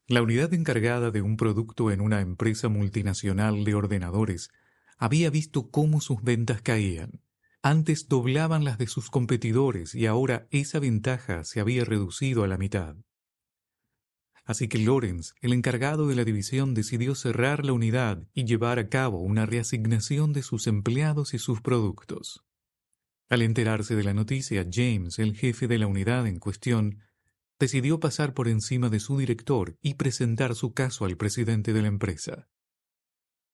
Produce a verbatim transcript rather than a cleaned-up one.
La unidad encargada de un producto en una empresa multinacional de ordenadores había visto cómo sus ventas caían. Antes doblaban las de sus competidores y ahora esa ventaja se había reducido a la mitad. Así que Lawrence, el encargado de la división, decidió cerrar la unidad y llevar a cabo una reasignación de sus empleados y sus productos. Al enterarse de la noticia, James, el jefe de la unidad en cuestión, decidió pasar por encima de su director y presentar su caso al presidente de la empresa.